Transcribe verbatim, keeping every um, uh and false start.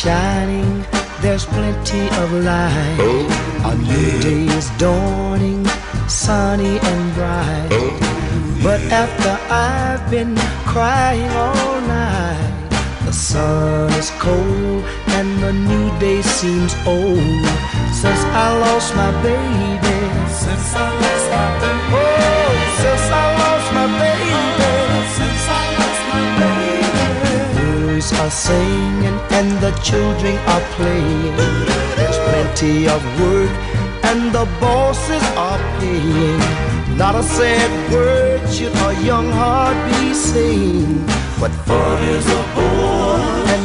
shining, there's plenty of light. A new day is dawning, sunny and bright. But after I've been crying all night, the sun is cold and the new day seems old. Since I lost my baby, since I lost my baby, oh, since I lost my baby, since I lost my baby. The birds are singing and the children are playing. There's plenty of work and the bosses are paying. Not a sad word should a young heart be saying, but fun is a bore.